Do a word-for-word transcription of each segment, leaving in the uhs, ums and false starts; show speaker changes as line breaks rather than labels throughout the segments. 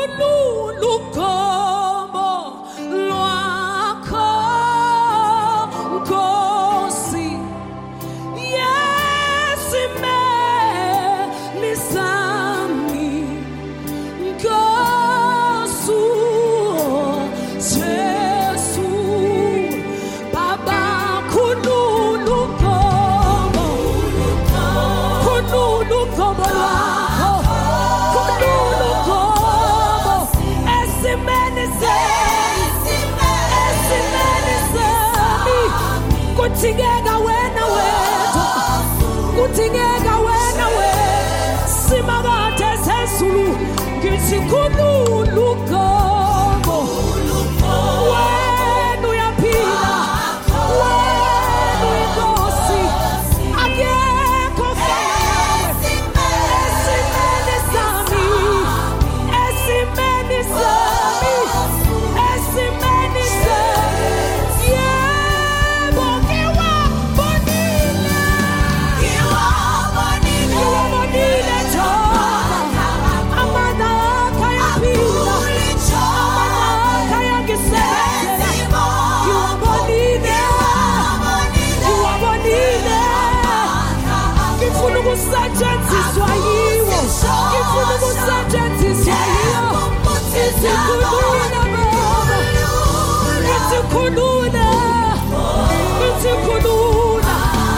Kutingega wena wetu, kutingega wena we, simagate sesulu, kisikulu komo, wenu ya pila, wenu ikosi, ageko fanawe, esimeni sami, esimeni sami, esimeni sami, Sergeant is why you if you know sergeant is why it's a kuluna it's a kuluna it's a kuluna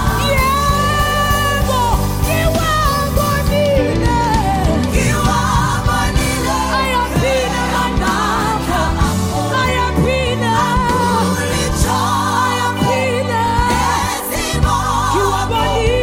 yeah bo kiwa bonine kiwa bonine ayapina mandaka ayapina ayapina ezimo kiwa bonine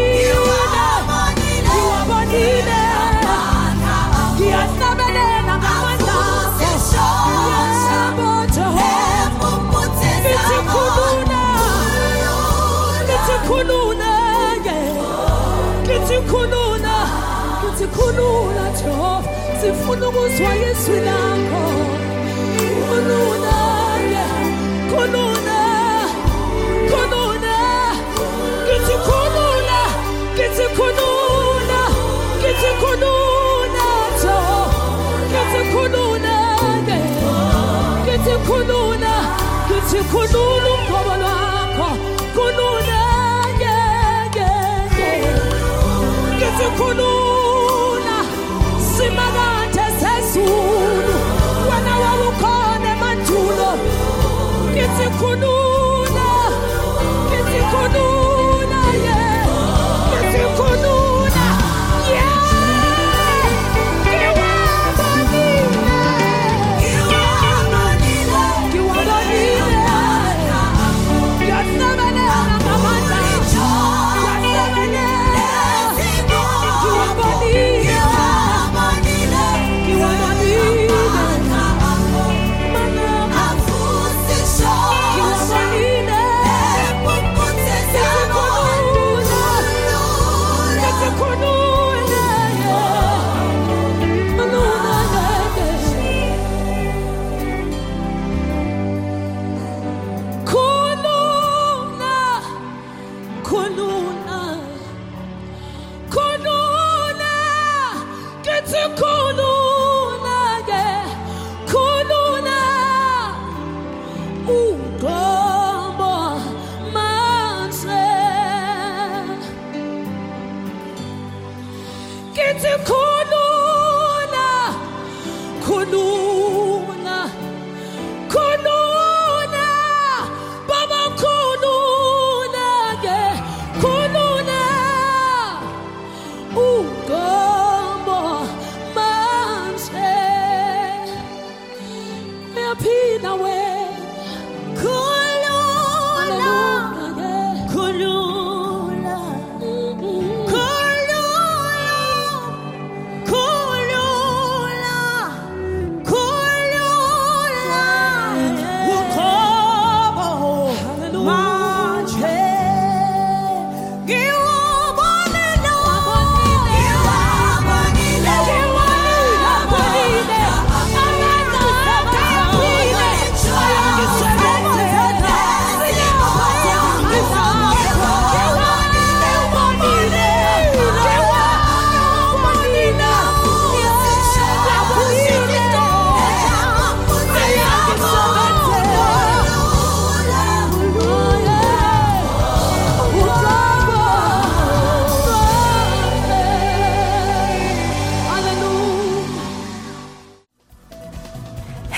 Kuluna jo sifuna ukuzwa Yesu lakho kuluna kuluna kuluna kithi kuluna kithi kuluna kithi kuluna jo kithi kuluna kithi kuluna kithi kuluna ngoba lakho kuluna kithi kuluna simagate sesulu wena wawukhona manjulo kithi kuluna kithi kuluna yeah kithi kuluna yeah kiwa bonile kiwa bonile kiwa bonile yasamene nakamanda yasamene kiwa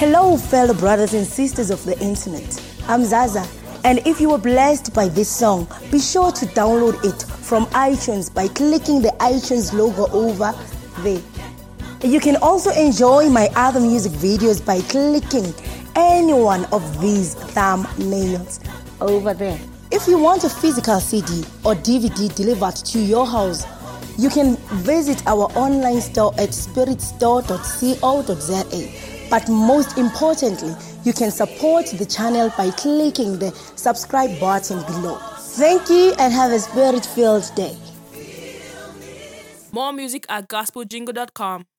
Hello, fellow brothers and sisters of the internet. I'm Zaza, and if you were blessed by this song, be sure to download it from iTunes by clicking the iTunes logo over there. You can also enjoy my other music videos by clicking any one of these thumbnails over there. If you want a physical C D or D V D delivered to your house, you can visit our online store at spirit store dot co dot za. But most importantly, you can support the channel by clicking the subscribe button below. Thank you and have a spirit-filled day.
More music at gospel jingle dot com.